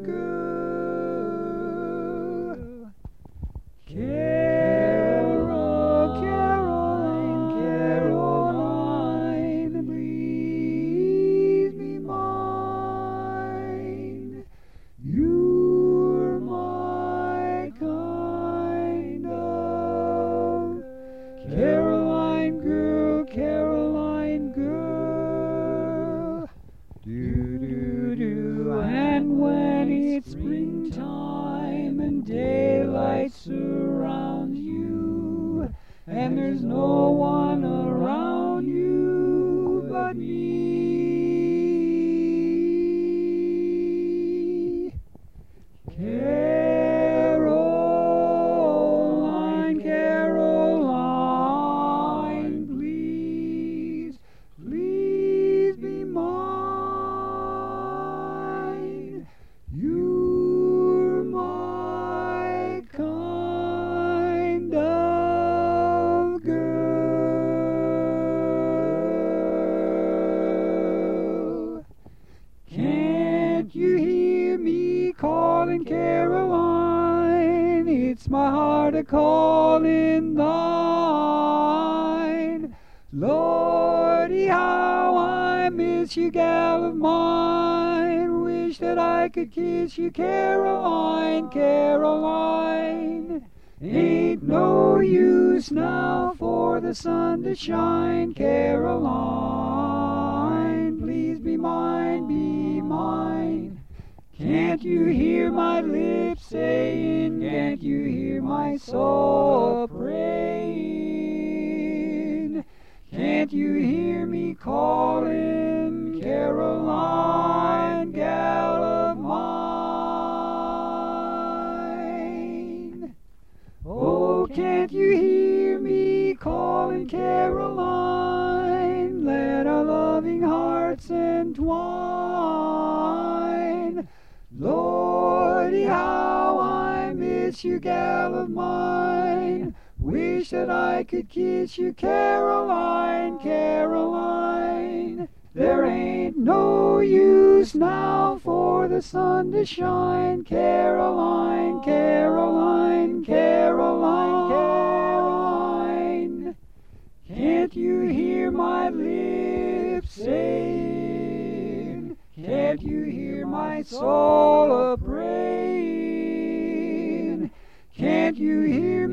girl. Carol, Caroline, Caroline, please be mine. You're my kind of Caroline girl, Caroline girl. Do do do. And when it's springtime and daylight surrounds you, and there's no one around you but me, Caroline, Caroline, please, please be mine. You're my kind of girl. Can't you hear me calling, Caroline? It's my heart a-calling thine. Lordy, how I miss you, gal of mine. Wish that I could kiss you, Caroline, Caroline. Ain't no use now for the sun to shine, Caroline. Please be mine, be mine. Can't you hear my lips saying, can't you hear my soul praying? Can't you hear me calling, Caroline, gal of mine? Oh, can't you hear me calling, Caroline? Let our loving hearts entwine. Lordy, how I miss you, gal of mine. Wish that I could kiss you, Caroline, Caroline. There ain't no use now for the sun to shine, Caroline, Caroline, Caroline, Caroline. Can't you hear my lips saying, can't you hear my soul a-praying? Can't you hear